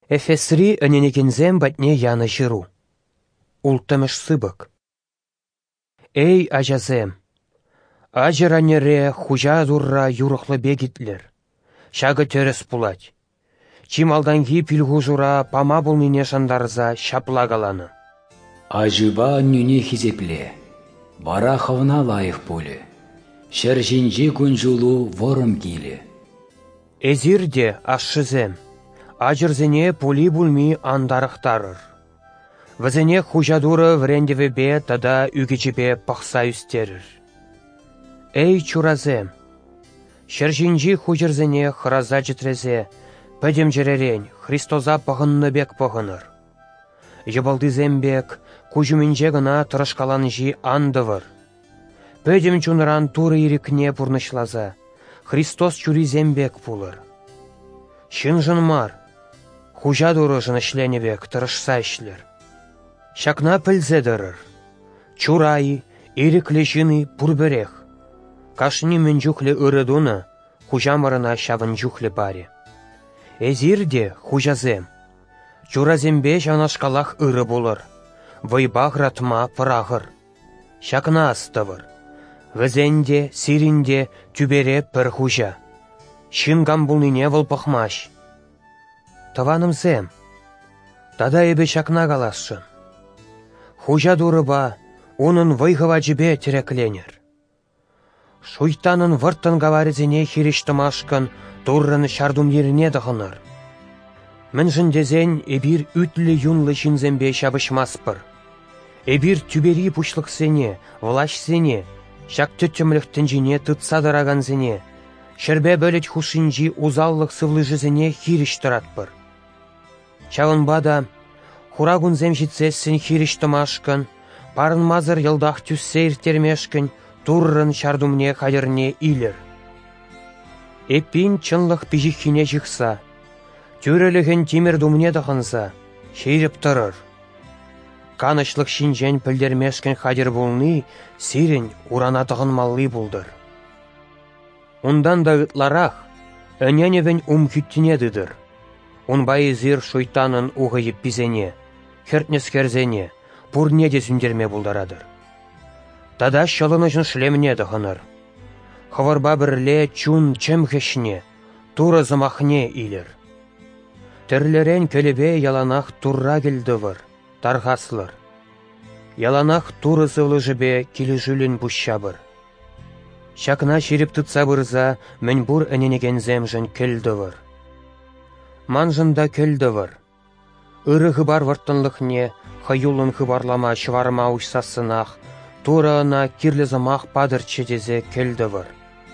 Эфесри өненекензем батне яны жиру. Ултымыш сыбык. Эй, ажазем! Ажыранере хужа дурра юрықлы бегитлер. Шагы төріс пулать. Чималданги пилгужура пама булнине шандарза шаплагаланы. Ажыба нүне хизепле. Бара хавна лайық поле. Шәржінжі күнжулу ворым келе. Эзирде ашшызем. Ажырзене пули булми андарықтарыр. Візене хужадуры врендевебе тада үгечебе пақса үстерір. Эй, чуразем! Шәржінжі хужырзене хыраза жітрезе, пәдем жеререн Христоза пағынны бек пағыныр. Ебалдызембек, кужуменже гына тұрышкаланжи андывыр. Пәдем чуныран туры ирікне пұрнышлаза, Христос чуризембек пулыр. Шын мар, хужа дуры жынышленебек тұрышса ішлер. Шакна пілзедірір. Чурайы, ириклі жыны пұрбірех. Кашни мінжухлі ұрыдуны, хужамарына шавын жухлі баре. Эзирде хужазем. Чуразембе жанашкалах ұры болыр. Вайбақ ратма пырағыр. Шакна астывыр. Візенде, сиринде түбере пір хужа. Шынгам бұлныне вылпықмаш. Таванымзем. Тада ебе шакна қаласшын. Хужа дұрыба, оның вайғыва жібе тірекленер. Шуйтанын вырттын гаваризіне хириштымашкын туррын шардум еріне дығыныр. Мін жіндезен эбір үтлі юнлы жінзембе шабышмаспыр. Эбір түбери пұшлықсене, влашсене, шак түттімліктін жіне тұтсадырағанзене, шырбе бөлет хушинжи узаллық сывлыжызене хириштыратпыр. Чавынбада, хурагунзем житсесін хириштымашкын, парын мазыр елдақ түссейр термешкін, туррын шардумне қадырне илер. Эппин чынлық пижихіне жықса, түрілігін темір думне дұғынса, шейріп тұрыр. Канышлық шинжен пілдермешкін қадыр болны, сирін уранатығын малли болдыр. Ондан да ұтларақ, өненевін күттінедідір. Онбай зір шойтанын уғайып бізене, хертнескерзене, пұрне де сүндерме болдарадыр. Тада шылыныжын шлемне дұғыныр. Хывырба бірле чун чемхешне, туры зымахне илер. Тірлерен көлебе яланақ турра келдівір, тарғаслыр. Яланақ туры зывлы жібе келі жүлін бұшшабыр. Шакна шеріп тұтса бұрза, мен бұр әненеген земжін келдівір. Манжында келдівір. Үрі ғыбар варттынлықне, хайулын ғыбарлама шварма ұшсасынақ, турана кирлі замақ падыр чедезе келдівір.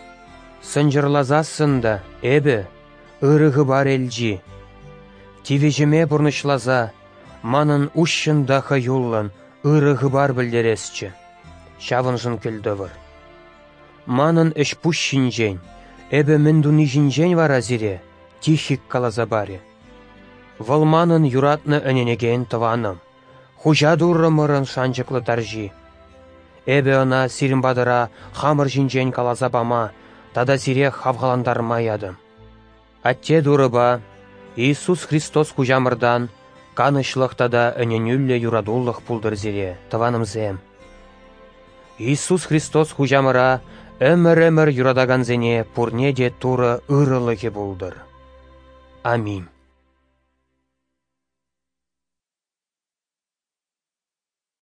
Сынжырлазасында, әбі, ұрығы бар әлжі. Тивежіме бұрнышлаза, манын ұшшында хайулын, ұрығы бар білдересчі. Шавынжын келдівір. Манын үш пұшшинжен, әбі міндуны жинжен var азире, тихик калаза баре. Валманын юратны өненеген тываным, хужа дұррымырын шанчықлы таржи. Эбе она сирімбадыра хамыр жинжен калаза бама, тада сире хавғаландарма ядым. Атте дұрыба, Иисус Христос хужамырдан, канышлықтада өненюлле юрадуллық пулдыр зире, тыванымзем. Иисус Христос хужамыра, өмір юрадаган зене пурне де туры ырылығы булдыр. Аминь.